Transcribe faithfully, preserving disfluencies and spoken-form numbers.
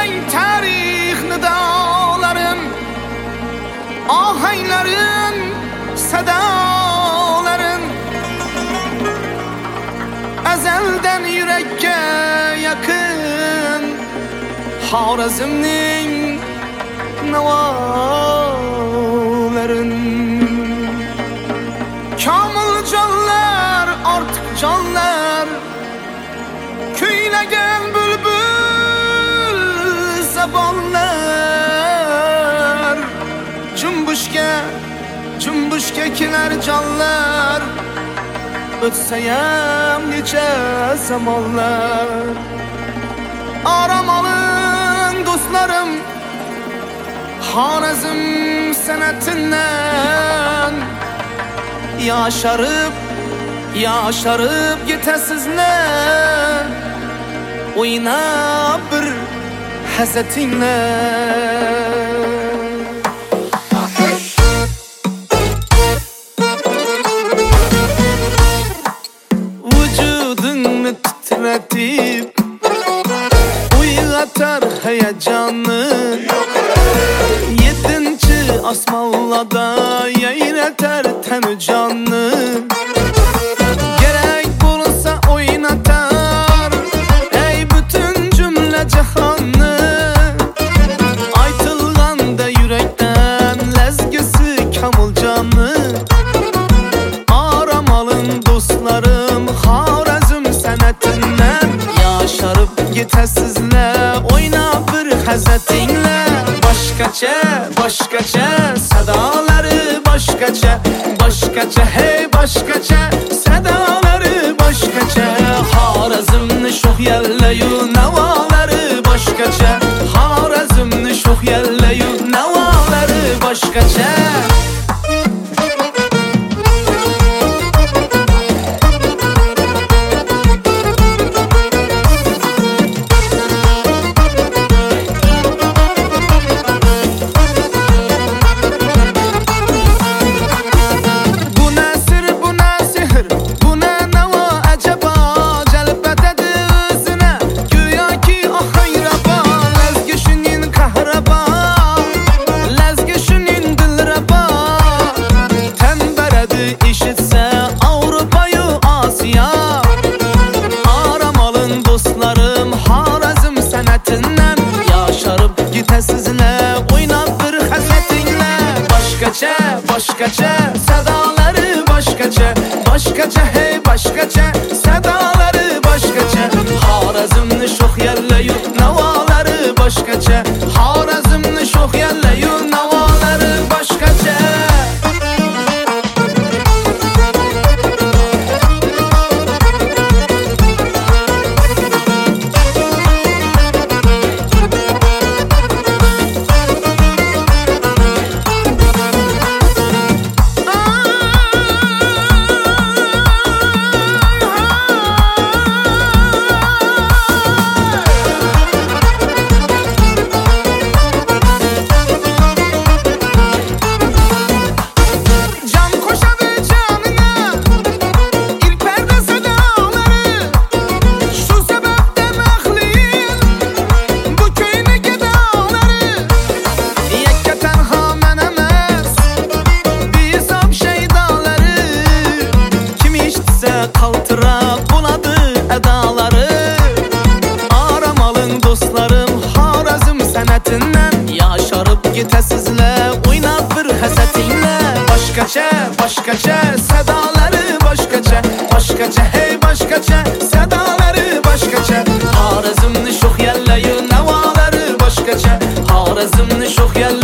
ey tarix nidoların, ohanglarin, sadolarin azaldan yurakka yaqin. Xorazmning navolarin komil jonlar, ortiq jonlar, kuylagan bulbul zabonlar, jumbushga jumbushga kelar jonlar, o'tsayam necha zamonlar. Aram oling do'stlarim, Xorazm san'atidan yosharib yosharib yetasizlar, o'ynab bir hazatinglar. Vücudingni titratib uyg'otar hayajonni, yettinchi osmonlarda yayratar tanu jonni. Kerak bo'lsa o'ynatar ey butun jumla jahonni, aytilganda yurakdan lazgisi komil jonni. Aram oling do'stlarim, Xorazm san'atidan yosharib yetasizlar, o'ynab bir hazatinglar. Boshqacha, boshqacha sadolari, boshqacha, boshqacha hey boshqacha sadolari, boshqacha. Xorazmni sho'x yallayu navolari boshqacha, Xorazmni sho'x yallayu navolari boshqacha. Boshqacha sadolari boshqacha, boshqacha hey boshqacha sadolari boshqacha. Xorazmni sho'x yallayu navolari boshqacha, Xorazmni sho'x yallayu navolari boshqacha. Qaltirab bo'ladi adolari. Aram oling do'stlarim, Xorazm san'atidan yosharib yetasizlar, o'ynab bir hazatinglar. Boshqacha, boshqacha sadolari boshqacha, boshqacha hey boshqacha sadolari boshqacha. Xorazmni sho'x yallayu navolari boshqacha, Xorazmni sho'x yallayu